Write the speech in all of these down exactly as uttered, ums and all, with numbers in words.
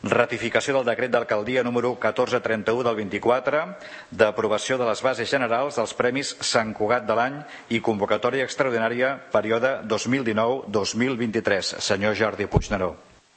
Ratificació del decret d'alcaldia número catorze trenta-u del vint-i-quatre d'aprovació de les bases generals dels Premis Sant Cugat de l'any i convocatòria extraordinària període dos mil dinou dos mil vint-i-tres. Senyor Jordi Puigneró.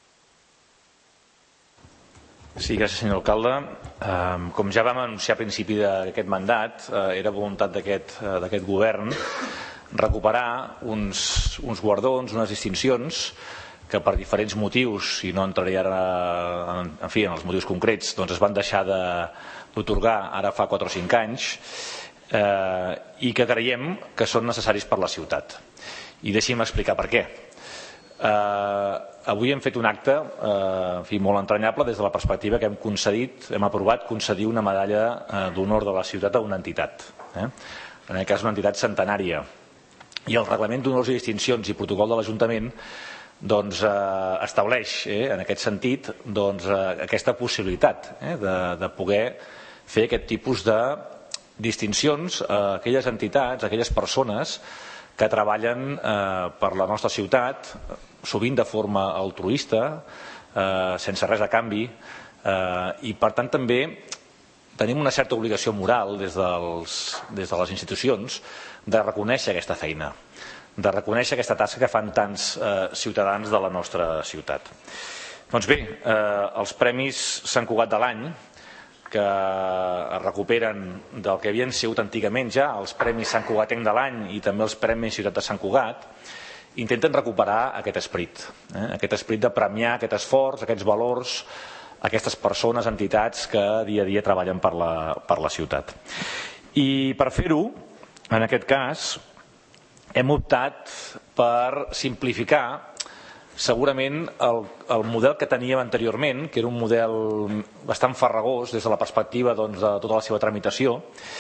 Sí, gràcies, senyor alcalde. Com ja vam anunciar a principi d'aquest mandat, era voluntat d'aquest govern recuperar uns, uns guardons, unes distincions que per diferents motius, i no entraré ara en, en, fi, en els motius concrets, doncs es van deixar d'otorgar ara fa quatre o cinc anys eh, i que creiem que són necessaris per la ciutat. I deixi'm explicar per què. Eh, avui hem fet un acte eh, en fi, molt entranyable des de la perspectiva que hem concedit, hem aprovat concedir una medalla eh, d'honor de la ciutat a una entitat. Eh? En aquest cas una entitat centenària. I el reglament d'honors i distincions i protocol de l'Ajuntament doncs, eh, estableix eh, en aquest sentit doncs, eh, aquesta possibilitat eh, de, de poder fer aquest tipus de distincions a aquelles entitats, a aquelles persones que treballen eh, per la nostra ciutat, sovint de forma altruista, eh, sense res a canvi, eh, i per tant també tenim una certa obligació moral des, dels, des de les institucions de reconèixer aquesta feina, de reconèixer aquesta tasca que fan tants eh, ciutadans de la nostra ciutat. Doncs bé, eh, els Premis Sant Cugat de l'any, que es recuperen del que havien sigut antigament ja els Premis Sant Cugatenc de l'any i també els Premis Ciutat de Sant Cugat, intenten recuperar aquest esperit, eh? aquest esperit de premiar aquest esforç, aquests valors, aquestes persones, entitats que dia a dia treballen per la, per la ciutat. I per fer-ho, en aquest cas, hem optat per simplificar segurament el, el model que teníem anteriorment, que era un model bastant farragós des de la perspectiva doncs, de tota la seva tramitació,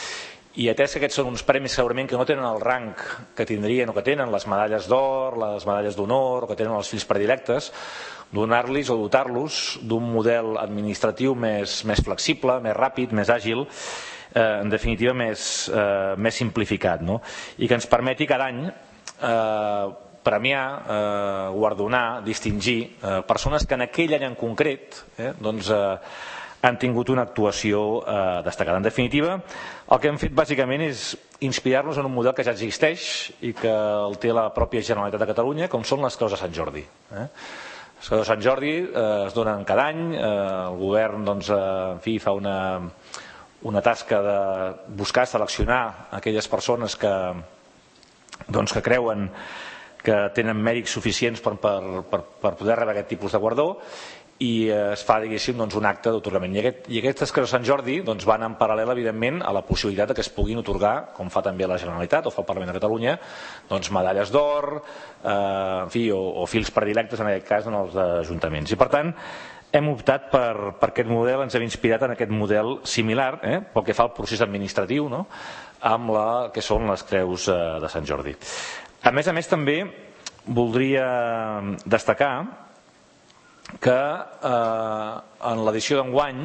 i atès que aquests són uns premis segurament que no tenen el rang que tindrien o que tenen les medalles d'or, les medalles d'honor o que tenen els fills predilectes, donar-los o dotar-los d'un model administratiu més, més flexible, més ràpid, més àgil, eh, en definitiva més, eh, més simplificat, no? I que ens permeti cada any eh, premiar, eh, guardonar, distingir eh, persones que en aquell any en concret eh, doncs, eh, han tingut una actuació eh, destacada. En definitiva, el que hem fet bàsicament és inspirar-nos en un model que ja existeix i que el té la pròpia Generalitat de Catalunya, com són les Creus de Sant Jordi. Eh? Les Creus de Sant Jordi eh, es donen cada any, eh, el govern doncs, eh, en fi, fa una, una tasca de buscar, seleccionar aquelles persones que, doncs, que creuen que tenen mèrits suficients per, per, per, per poder rebre aquest tipus de guardó, i es fa, diguéssim, doncs, un acte d'atorgament. I, aquest, I aquestes Creus de Sant Jordi doncs, van en paral·lel, evidentment, a la possibilitat que es puguin atorgar, com fa també la Generalitat o fa el Parlament de Catalunya, doncs, medalles d'or, eh, en fi, o, o fils predilectes, en aquest cas, en els ajuntaments. I, per tant, hem optat per, per aquest model, ens hem inspirat en aquest model similar, eh, pel que fa al procés administratiu, no?, amb la que són les Creus eh, de Sant Jordi. A més a més, també voldria destacar que eh, en l'edició d'enguany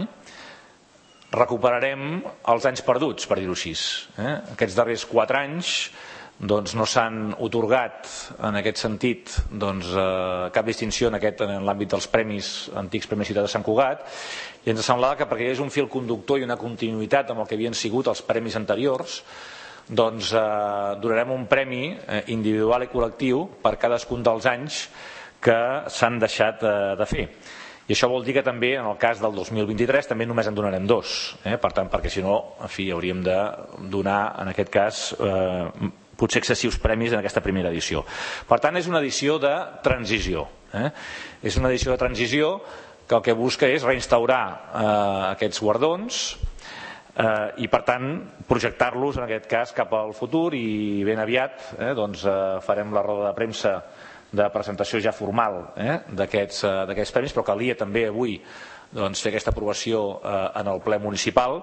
recuperarem els anys perduts, per dir-ho així. Eh? Aquests darrers quatre anys doncs, no s'han otorgat en aquest sentit doncs, eh, cap distinció en, aquest, en l'àmbit dels premis, antics Premis Ciutat de Sant Cugat, i ens semblava que perquè hi hagués un fil conductor i una continuïtat amb el que havien sigut els premis anteriors, doncs eh, donarem un premi eh, individual i col·lectiu per cadascun dels anys que s'han deixat de fer. I això vol dir que també en el cas del dos mil vint-i-tres també només en donarem dos, eh? Per tant, perquè si no, en fi, hauríem de donar en aquest cas eh, potser excessius premis en aquesta primera edició. Per tant, és una edició de transició. Eh? És una edició de transició que el que busca és reinstaurar eh, aquests guardons eh, i per tant projectar-los en aquest cas cap al futur, i ben aviat eh, doncs, eh, farem la roda de premsa de presentació ja formal eh, d'aquests eh, premis, però calia també avui doncs, fer aquesta aprovació eh, en el ple municipal,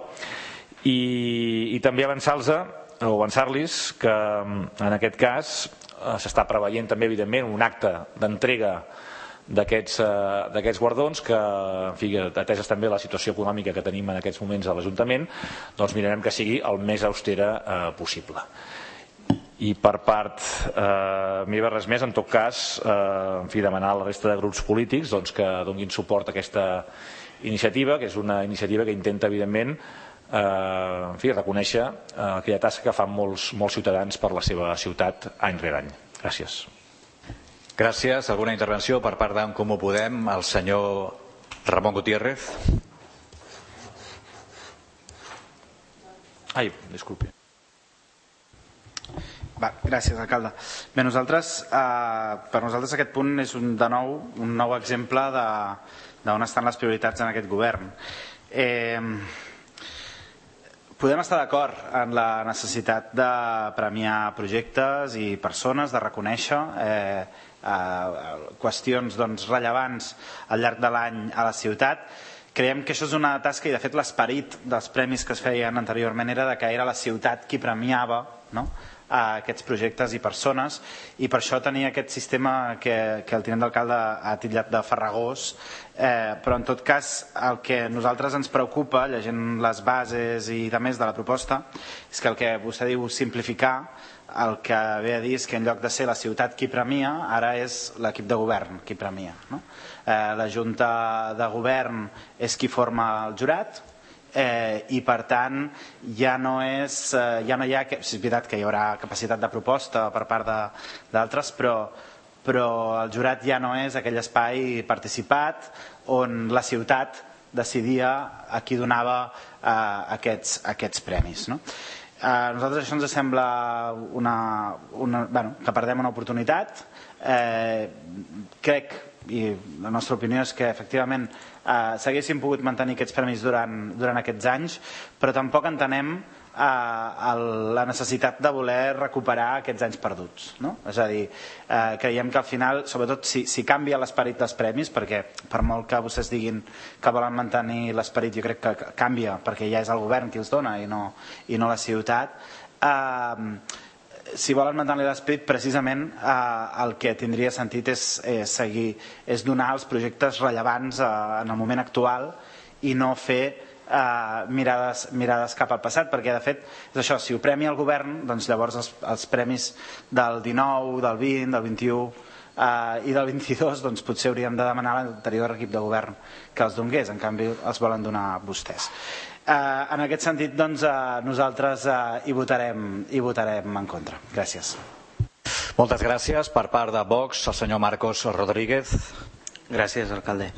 i, i també avançar-los o avançar-los que en aquest cas eh, s'està preveient també evidentment un acte d'entrega d'aquests eh, guardons que, en fi, ateses també la situació econòmica que tenim en aquests moments a l'Ajuntament, doncs mirarem que sigui el més austera eh, possible. I per part eh, meva res més. En tot cas, eh, en fi, demanar a la resta de grups polítics doncs, que donin suport a aquesta iniciativa, que és una iniciativa que intenta, evidentment, eh, en fi, reconèixer eh, aquella tasca que fan molts, molts ciutadans per la seva ciutat any rere any. Gràcies. Gràcies. Alguna intervenció per part d'En Comú Podem? El senyor Ramon Gutiérrez. Ai, disculpi. Va, gràcies, alcalde. Bé, nosaltres, eh, per nosaltres aquest punt és un, de nou un nou exemple d'on estan les prioritats en aquest govern. Eh, podem estar d'acord en la necessitat de premiar projectes i persones, de reconèixer eh, eh, qüestions doncs, rellevants al llarg de l'any a la ciutat. Creiem que això és una tasca i de fet l'esperit dels premis que es feien anteriorment era de que era la ciutat qui premiava, no?, a aquests projectes i persones, i per això tenia aquest sistema que, que el tinent d'alcalde ha titllat de farragós, eh, però en tot cas el que a nosaltres ens preocupa llegint les bases i de més de la proposta és que el que vostè diu simplificar, el que ve a dir és que en lloc de ser la ciutat qui premia, ara és l'equip de govern qui premia, no? eh, la junta de govern és qui forma el jurat, Eh, i per tant ja no és eh, ja no hi ha, és veritat que hi haurà capacitat de proposta per part d'altres, però, però el jurat ja no és aquell espai participat on la ciutat decidia a qui donava eh, aquests, aquests premis, no? A nosaltres això ens sembla una, una, bueno, que perdem una oportunitat. eh, crec, i la nostra opinió és que efectivament eh, s'haguessin pogut mantenir aquests premis durant, durant aquests anys, però tampoc entenem eh, el, la necessitat de voler recuperar aquests anys perduts, no? És a dir, eh, creiem que al final, sobretot si, si canvia l'esperit dels premis, perquè per molt que vostès diguin que volen mantenir l'esperit, jo crec que canvia perquè ja és el govern qui els dona i no, i no la ciutat. eh, si volen mantenir l'esperit, precisament eh, el que tindria sentit és, és seguir, és donar els projectes rellevants eh, en el moment actual i no fer eh, mirades, mirades cap al passat, perquè de fet és això, si ho premia el govern, doncs llavors els, els premis del dinou, del vint, del vint-i-u eh, i del vint-i-dos doncs potser hauríem de demanar a l'anterior equip de govern que els donés, en canvi els volen donar vostès. Eh, en aquest sentit, doncs, eh, nosaltres eh, hi, votarem, hi votarem en contra. Gràcies. Moltes gràcies. Per part de Vox, el senyor Marcos Rodríguez. Gracias, alcalde.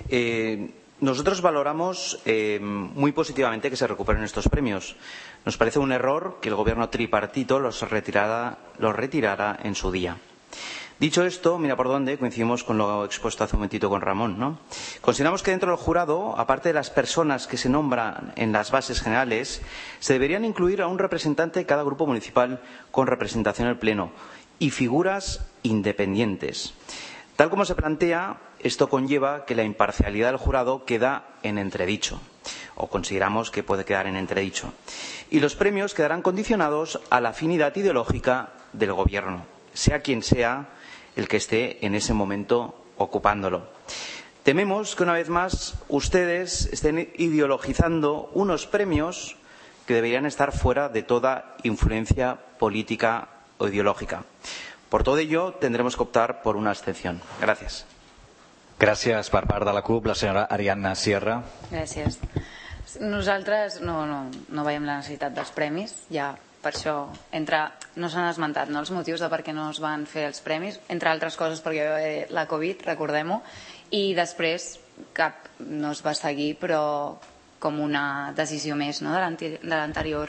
Eh, nosotros valoramos eh, muy positivamente que se recuperen estos premios. Nos parece un error que el gobierno tripartito los retirara, los retirara en su día. Dicho esto, mira por dónde, coincidimos con lo expuesto hace un momentito con Ramón, ¿no? Consideramos que dentro del jurado, aparte de las personas que se nombran en las bases generales, se deberían incluir a un representante de cada grupo municipal con representación en el Pleno y figuras independientes. Tal como se plantea, esto conlleva que la imparcialidad del jurado queda en entredicho, o consideramos que puede quedar en entredicho, y los premios quedarán condicionados a la afinidad ideológica del gobierno, sea quien sea el que esté en ese momento ocupándolo. Tememos que una vez más ustedes estén ideologizando unos premios que deberían estar fuera de toda influencia política o ideológica. Por todo ello, tendremos que optar por una abstención. Gracias. Gràcies. Per part de la CUP, la senyora Ariadna Sierra. Gràcies. Nosaltres no, no, no veiem la necessitat dels premis, ja per això entre, no s'han esmentat, no, els motius de per què no es van fer els premis, entre altres coses perquè eh, la Covid, recordem-ho, i després cap no es va seguir, però com una decisió més, no, de l'anterior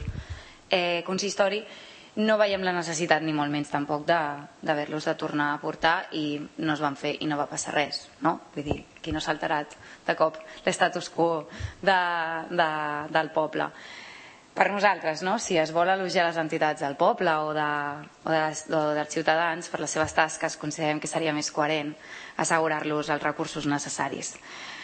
eh, consistori. No veiem la necessitat ni molt menys tampoc d'haver-los de, de tornar a portar i no es van fer i no va passar res, no? Vull dir, aquí no s'ha alterat de cop l'estatus quo de, de, del poble. Per nosaltres, no? Si es vol elogiar les entitats del poble o, de, o, de, o dels ciutadans per les seves tasques, considerem que seria més coherent assegurar-los els recursos necessaris.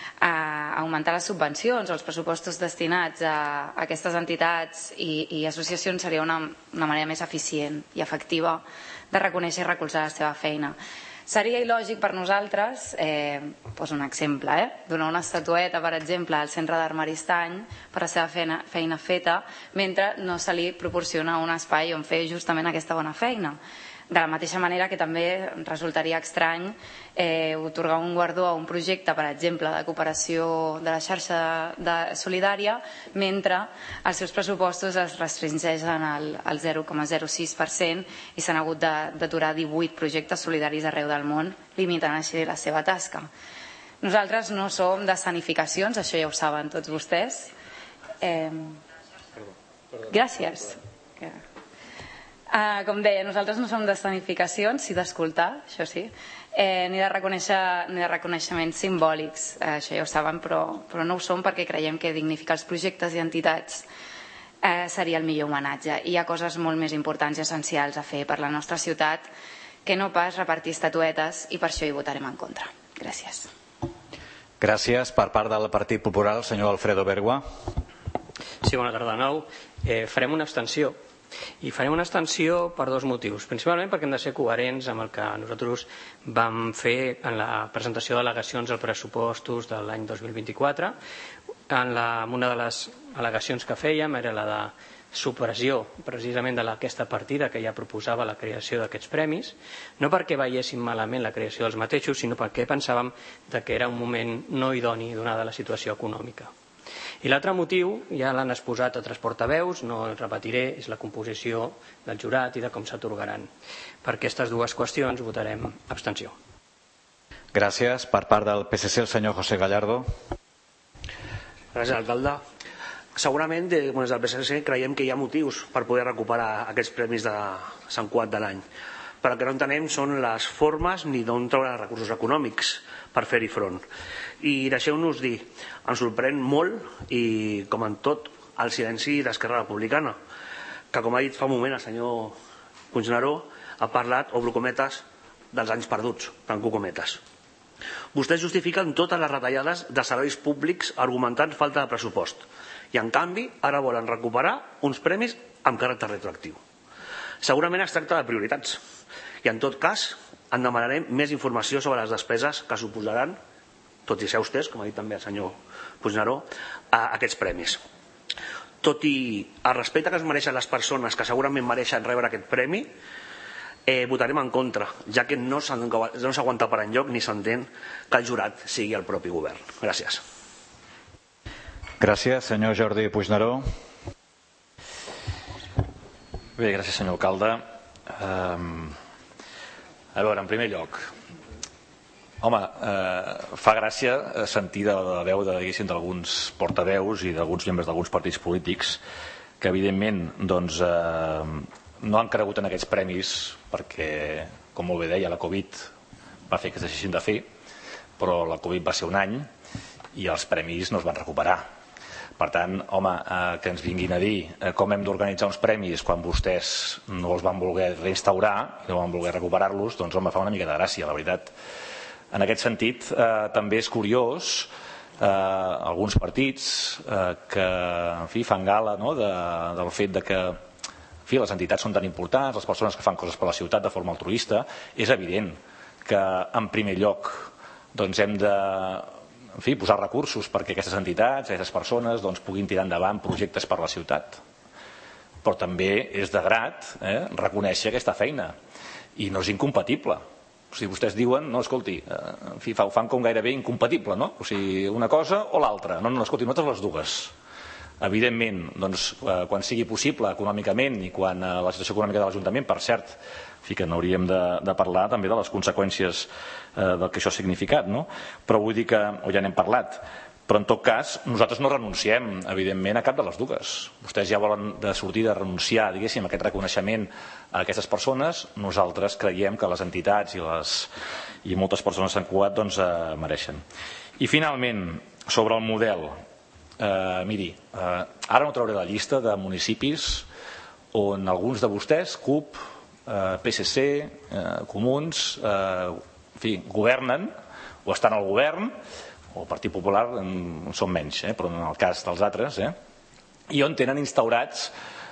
A augmentar les subvencions o els pressupostos destinats a aquestes entitats i, i associacions seria una, una manera més eficient i efectiva de reconèixer i recolzar la seva feina. Seria il·lògic per nosaltres, eh, poso un exemple, eh, donar una estatueta, per exemple, al Centre d'Art Maristany per la seva feina, feina feta, mentre no se li proporciona un espai on fer justament aquesta bona feina. De la mateixa manera que també resultaria estrany eh, otorgar un guardó a un projecte, per exemple, de cooperació de la xarxa de solidària, mentre els seus pressupostos es restringeixen al, al zero coma zero sis per cent i s'han hagut d'aturar divuit projectes solidaris arreu del món, limitant així la seva tasca. Nosaltres no som de sanificacions, això ja ho saben tots vostès. Eh... Gràcies. Uh, com deia, nosaltres no som d'escenificacions, sí d'escoltar, això sí, eh, ni, de reconèixer, ni de reconeixements simbòlics, eh, això ja ho saben, però, però no ho som perquè creiem que dignificar els projectes i entitats eh, seria el millor homenatge. I hi ha coses molt més importants i essencials a fer per la nostra ciutat que no pas repartir estatuetes, i per això hi votarem en contra. Gràcies. Gràcies. Per part del Partit Popular, el senyor Alfredo Bergua. Sí, bona tarda de nou. Eh, farem una abstenció. I farem una abstenció per dos motius, principalment perquè hem de ser coherents amb el que nosaltres vam fer en la presentació d'al·legacions als pressupostos de l'any dos mil vint-i-quatre. En la, una de les al·legacions que fèiem era la de supressió precisament d'aquesta partida que ja proposava la creació d'aquests premis, no perquè veiéssim malament la creació dels mateixos, sinó perquè pensàvem que era un moment no idoni donada la situació econòmica. I l'altre motiu, ja l'han exposat altres portaveus, no el repetiré, és la composició del jurat i de com s'atorgaran. Per aquestes dues qüestions votarem abstenció. Gràcies. Per part del P S C, el senyor José Gallardo. Gràcies, alcalde. Segurament, des del P S C creiem que hi ha motius per poder recuperar aquests premis de Sant Cugat de l'any. Però el que no entenem són les formes ni d'on treure recursos econòmics per fer-hi front. I deixeu-nos dir, ens sorprèn molt, i com en tot, el silenci d'Esquerra Republicana, que com ha dit fa un moment el senyor Puigneró, ha parlat, obro cometes, dels anys perduts, tanco cometes. Vostès justifiquen totes les retallades de serveis públics argumentant falta de pressupost, i en canvi ara volen recuperar uns premis amb caràcter retroactiu. Segurament es tracta de prioritats, i en tot cas en demanarem més informació sobre les despeses que suposaran, tot i ser austers, com ha dit també el senyor Puigneró, a aquests premis. Tot i el respecte que es mereixen les persones que segurament mereixen rebre aquest premi, eh, votarem en contra, ja que no s'aguanta per enlloc ni s'entén que el jurat sigui el propi govern. Gràcies. Gràcies, senyor Jordi Puigneró. Bé, gràcies, senyor alcalde. Um, a veure, en primer lloc, home, eh, fa gràcia sentir de la veu d'alguns portaveus i d'alguns membres d'alguns partits polítics que evidentment doncs, eh, no han cregut en aquests premis perquè, com molt bé deia, la Covid va fer que es deixessin de fer, però la Covid va ser un any i els premis no es van recuperar. Per tant, home, eh, que ens vinguin a dir eh, com hem d'organitzar uns premis quan vostès no els van voler reinstaurar i no van voler recuperar-los, doncs home, fa una mica de gràcia, la veritat. En aquest sentit, eh, també és curiós eh, alguns partits eh, que en fi, fan gala, no, de, del fet de que en fi, les entitats són tan importants, les persones que fan coses per la ciutat de forma altruista. És evident que en primer lloc doncs, hem de en fi, posar recursos perquè aquestes entitats, aquestes persones doncs, puguin tirar endavant projectes per la ciutat. Però també és de grat eh, reconèixer aquesta feina i no és incompatible. O sigui, vostès diuen, no, escolti, eh, en fi, ho fan com gairebé incompatible, no? O sigui, una cosa o l'altra. No, no, escolti, nosaltres les dues. Evidentment, doncs, eh, quan sigui possible econòmicament i quan eh, la situació econòmica de l'Ajuntament, per cert, en fi, que no hauríem de, de parlar també de les conseqüències eh, del que això ha significat, no? Però vull dir que, o ja n'hem parlat, però en tot cas nosaltres no renunciem evidentment a cap de les dues. Vostès ja volen de sortir de renunciar, diguéssim, a aquest reconeixement a aquestes persones. Nosaltres creiem que les entitats i, les, i moltes persones de Sant Cugat doncs, eh, mereixen. I finalment, sobre el model, eh, miri, eh, ara no trauré la llista de municipis on alguns de vostès, C U P, eh, P S C, eh, Comuns, eh, en fi, governen o estan al govern, o el Partit Popular en són menys, eh, però en el cas dels altres, eh, i on tenen instaurats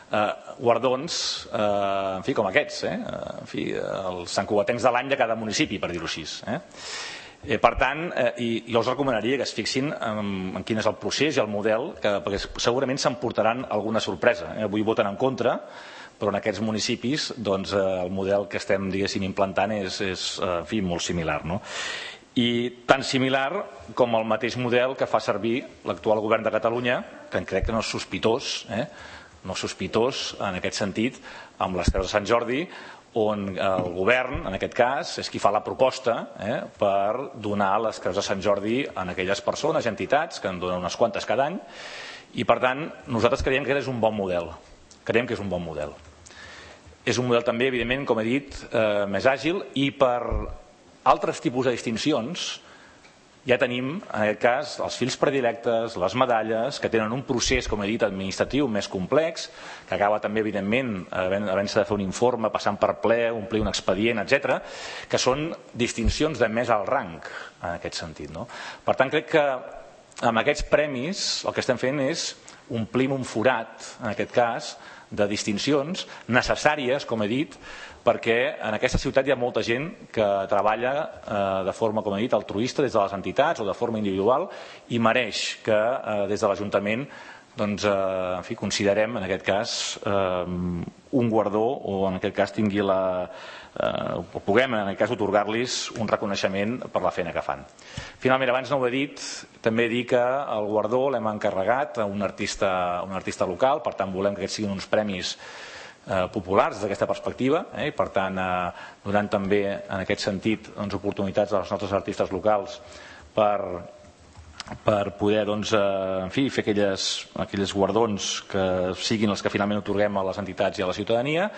guardons en fi, com aquests, en fi, els santcugatencs de l'any de cada municipi, per dir-ho així. Per tant, jo els recomanaria que es fixin en quin és el procés i el model, perquè segurament s'emportaran alguna sorpresa. Avui voten en contra, però en aquests municipis el model que estem implantant és molt similar. I tan similar com el mateix model que fa servir l'actual govern de Catalunya, que crec que no és sospitós, no és sospitós en aquest sentit, amb les Creus de Sant Jordi, on el govern, en aquest cas, és qui fa la proposta per donar les Creus de Sant Jordi a aquelles persones i entitats que en donen unes quantes cada any, i per tant nosaltres creiem que és un bon model. Creiem que és un bon model. És un model també, evidentment, com he dit, més àgil, i per altres tipus de distincions ja tenim, en aquest cas, els fils predilectes, les medalles, que tenen un procés, com he dit, administratiu més complex, que acaba també, evidentment, havent-se de fer un informe, passant per ple, omplir un expedient, etcètera, que són distincions de més alt rang, en aquest sentit. Per tant, crec que amb aquests premis el que estem fent és omplir un forat, en aquest cas, de distincions necessàries, com he dit, perquè en aquesta ciutat hi ha molta gent que treballa de forma, com he dit, altruista des de les entitats o de forma individual, i mereix que des de l'Ajuntament considerem, en aquest cas, un guardó, o en aquest cas tingui la... o puguem, en aquest cas, otorgar-los un reconeixement per la feina que fan. Finalment, abans no ho he dit, també dir que el guardó l'hem encarregat a un artista local, per tant volem que aquests siguin uns premis populars des d'aquesta perspectiva, i per tant donant també en aquest sentit oportunitats als nostres artistes locals per poder fer aquells guardons que siguin els que finalment otorguem a les entitats i a la ciutadania.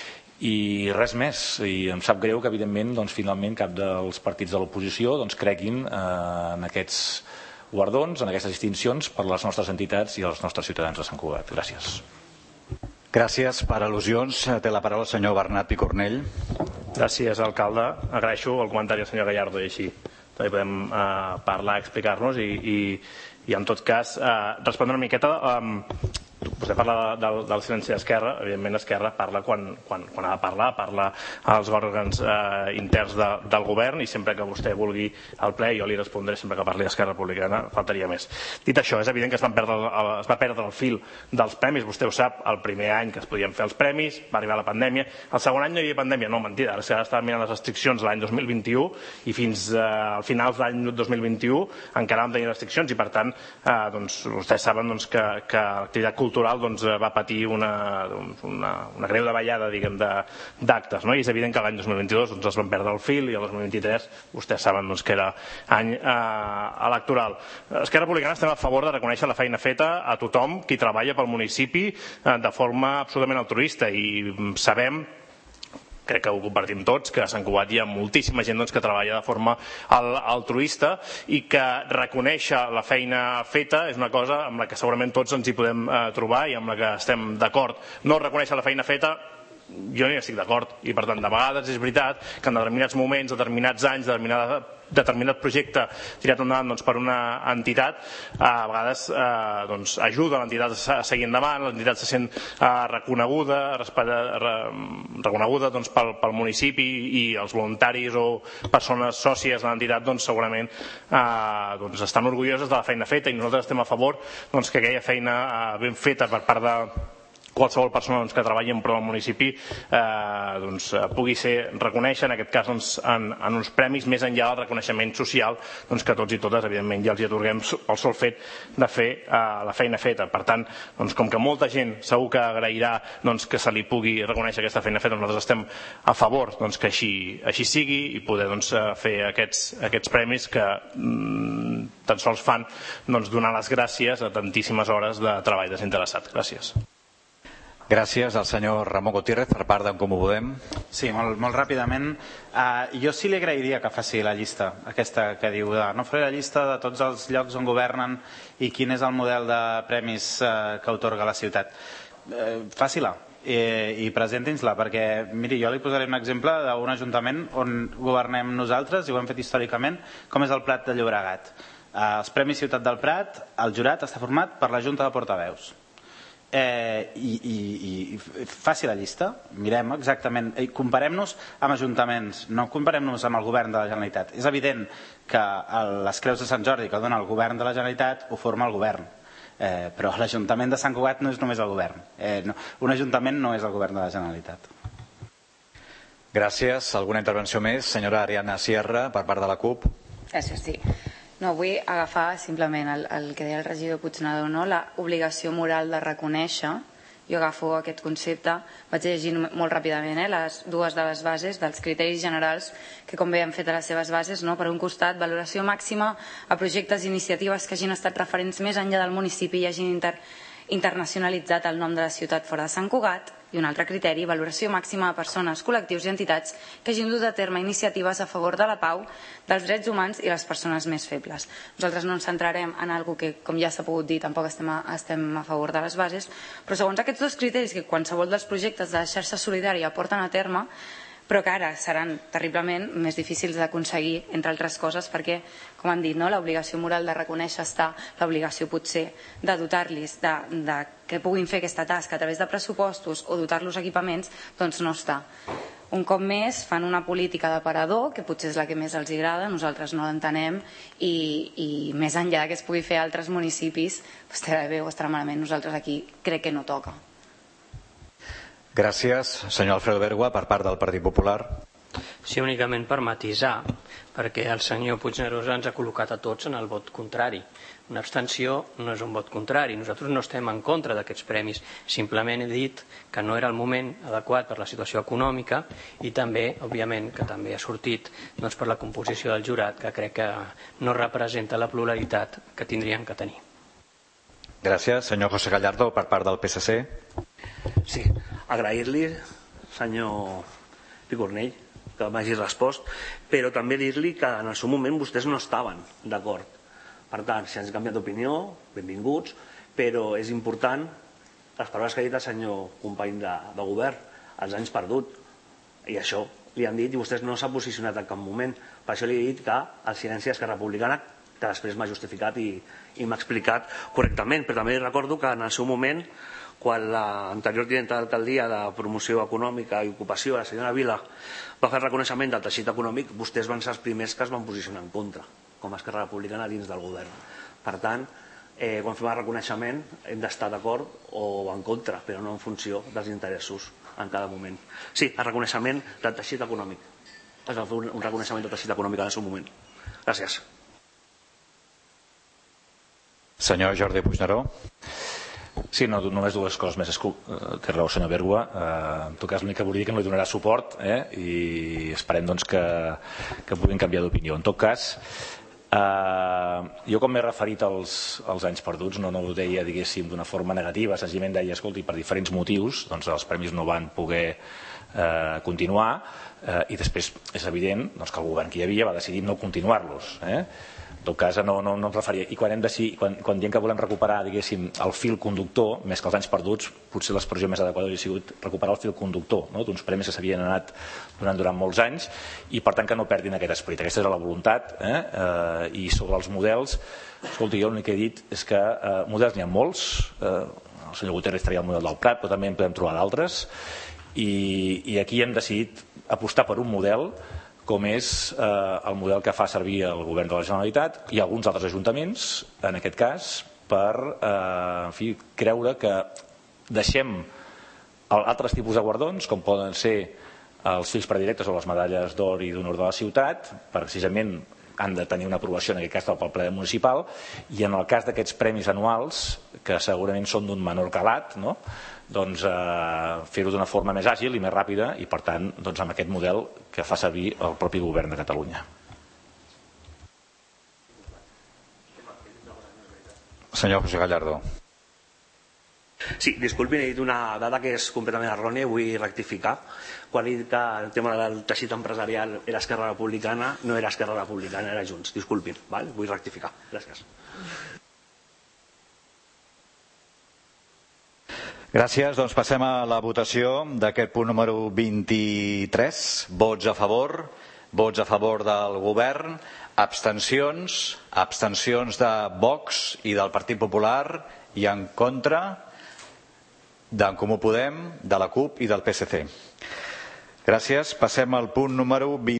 I res més, i em sap greu que evidentment finalment cap dels partits de l'oposició creguin en aquests guardons, en aquestes distincions per les nostres entitats i els nostres ciutadans de Sant Cugat. Gràcies. Gràcies. Per al·lusions té la paraula el senyor Bernat Picornell. Gràcies, alcalde. Agraeixo el comentari del senyor Gallardo, i així també podem parlar, explicar-nos i en tot cas respondre una miqueta. Vostè parla del silenci d'Esquerra. Evidentment Esquerra parla quan ha de parlar, parla als òrgans interns del govern, i sempre que vostè vulgui al ple jo li respondré sempre que parli d'Esquerra Republicana, faltaria més. Dit això, és evident que es va perdre el fil dels premis. Vostè ho sap, el primer any que es podien fer els premis va arribar la pandèmia, el segon any no hi havia pandèmia. No, mentida, ara s'estaven mirant les restriccions l'any dos mil vint-i-u i fins al final de l'any dos mil vint-i-u encara vam tenir restriccions, i per tant vostès saben que l'activitat cultural va patir una greu davallada d'actes, i és evident que l'any dos mil vint-i-dos es van perdre el fil, i el dos mil vint-i-tres vostès saben que era any electoral. Esquerra Republicana estem a favor de reconèixer la feina feta a tothom qui treballa pel municipi de forma absolutament altruista, i sabem, crec que ho compartim tots, que a Sant Cugat hi ha moltíssima gent que treballa de forma altruista, i que reconèixer la feina feta és una cosa amb la que segurament tots ens hi podem trobar i amb la que estem d'acord. No reconèixer la feina feta, jo no hi estic d'acord, i per tant de vegades és veritat que en determinats moments, determinats anys, determinat projecte tirat endavant per una entitat a vegades ajuda l'entitat a seguir endavant, l'entitat se sent reconeguda reconeguda pel municipi, i els voluntaris o persones sòcies de l'entitat segurament estan orgulloses de la feina feta, i nosaltres estem a favor que aquella feina ben feta per part de qualsevol persona que treballi en pro del municipi pugui ser reconéixer, en aquest cas en uns premis, més enllà del reconeixement social que tots i totes evidentment ja els atorguem el sol fet de fer la feina feta. Per tant, com que molta gent segur que agrairà que se li pugui reconèixer aquesta feina feta, nosaltres estem a favor que així sigui, i poder fer aquests premis que tan sols fan donar les gràcies a tantíssimes hores de treball desinteressat. Gràcies. Gràcies al senyor Ramon Gutiérrez per part d'en Comú Podem. Sí, molt ràpidament. Jo sí li agrairia que faci la llista aquesta que diu, no faré la llista de tots els llocs on governen i quin és el model de premis que atorga la ciutat. Faci-la i presenti'ns-la, perquè miri, jo li posaré un exemple d'un ajuntament on governem nosaltres, i ho hem fet històricament, com és el Prat de Llobregat. Els Premis Ciutat del Prat, el jurat està format per la Junta de Portaveus. Eh, i, i, i faci la llista, mirem exactament, comparem-nos amb ajuntaments, no comparem-nos amb el govern de la Generalitat. És evident que el, les Creus de Sant Jordi que dona el govern de la Generalitat ho forma el govern, eh, però l'Ajuntament de Sant Cugat no és només el govern, eh, no, un ajuntament no és el govern de la Generalitat. Gràcies. Alguna intervenció més? Senyora Ariana Sierra, per part de la CUP. Gràcies, sí. No, vull agafar simplement el, el que deia el regidor Puigneró, no? L'obligació moral de reconèixer. Jo agafo aquest concepte, vaig llegir molt ràpidament eh, les dues de les bases dels criteris generals que com bé han fet a les seves bases, no? Per un costat, valoració màxima a projectes i iniciatives que hagin estat referents més enllà del municipi i hagin inter, internacionalitzat el nom de la ciutat fora de Sant Cugat, i un altre criteri, valoració màxima a persones, col·lectius i entitats que hagin dut a terme iniciatives a favor de la pau, dels drets humans i les persones més febles. Nosaltres no ens centrarem en alguna que, com ja s'ha pogut dir, tampoc estem a, estem a favor de les bases, però segons aquests dos criteris que qualsevol dels projectes de la xarxa solidària porten a terme, però que ara seran terriblement més difícils d'aconseguir, entre altres coses, perquè, com han dit, no? L'obligació moral de reconèixer està, l'obligació potser de dotar-los de, de que puguin fer aquesta tasca a través de pressupostos o dotar-los equipaments, doncs no està. Un cop més fan una política d'aparador, que potser és la que més els agrada, nosaltres no l'entenem, i, i més enllà que es pugui fer a altres municipis, estarà bé o estarà malament, nosaltres aquí crec que no toca. Gràcies. Senyor Alfredo Bergua, per part del Partit Popular. Sí, únicament per matisar, perquè el senyor Puigneró ens ha col·locat a tots en el vot contrari. Una abstenció no és un vot contrari. Nosaltres no estem en contra d'aquests premis. Simplement he dit que no era el moment adequat per la situació econòmica i també, òbviament, que també ha sortit doncs, per la composició del jurat, que crec que no representa la pluralitat que tindríem que tenir. Gràcies. Senyor José Gallardo, per part del P S C. Sí, agrair-li, senyor Picornell, que m'hagi respost, però també dir-li que en el seu moment vostès no estaven d'acord. Per tant, si ens han canviat d'opinió, benvinguts, però és important les paraules que ha dit el senyor company de, de govern, els anys perdut, i això li han dit i vostès no s'ha posicionat en cap moment. Per això li he dit que el silenci d'Esquerra Republicana, que després m'ha justificat i, i m'ha explicat correctament, però també li recordo que en el seu moment, quan l'anterior tinenta d'alcaldia de Promoció Econòmica i Ocupació, la senyora Vila, va fer reconeixement del teixit econòmic, vostès van ser els primers que es van posicionar en contra, com a Esquerra Republicana dins del govern. Per tant, eh, quan fem el reconeixement hem d'estar d'acord o en contra, però no en funció dels interessos en cada moment. Sí, el reconeixement del teixit econòmic. Es va fer un reconeixement del teixit econòmic en el seu moment. Gràcies. Senyor Jordi Puigneró. Sí, no, només dues coses més. Té raó, senyor Bergua. Eh, en tot cas, l'únic que volia dir que no li donarà suport eh, i esperem doncs, que, que puguin canviar d'opinió. En tot cas, eh, jo com m'he referit als, als anys perduts, no, no ho deia, diguéssim, d'una forma negativa, senzillament deia, escolti, per diferents motius, doncs els premis no van poder eh, continuar eh, i després és evident doncs, que el govern que hi havia va decidir no continuar-los. Eh? En tot cas, no, no, no em referia. I quan, hem de, quan, quan diem que volem recuperar, diguéssim, el fil conductor, més que els anys perduts, potser l'expressió més adequada hauria sigut recuperar el fil conductor, no? D'uns premis que s'havien anat donant durant molts anys i, per tant, que no perdin aquest esperit. Aquesta era la voluntat. Eh? Eh, I sobre els models, escolti, jo l'únic que he dit és que eh, models n'hi ha molts. Eh, el senyor Guterres traia el model del Prat, però també en podem trobar d'altres. I, I aquí hem decidit apostar per un model com és eh, el model que fa servir el govern de la Generalitat i alguns altres ajuntaments, en aquest cas, per eh, en fi, creure que deixem altres tipus de guardons, com poden ser els fills predilectes o les medalles d'or i d'honor de la ciutat, precisament han de tenir una aprovació, en aquest cas pel ple municipal, i en el cas d'aquests premis anuals, que segurament són d'un menor calat, no? doncs eh, fer-ho d'una forma més àgil i més ràpida i, per tant, doncs, amb aquest model que fa servir el propi govern de Catalunya. Senyor José Gallardo. Sí, disculpi, he dit una dada que és completament errònia, vull rectificar. Quan he dit que el tema del teixit empresarial era Esquerra Republicana, no era Esquerra Republicana, era Junts. Disculpin, val? Vull rectificar. Gràcies. Gràcies. Doncs passem a la votació d'aquest punt número vint-i-tres. Vots a favor, vots a favor del govern, abstencions, abstencions de Vox i del Partit Popular i en contra. d'en Comú Podem, de la CUP i del P S C. Gràcies. Passem al punt número vint.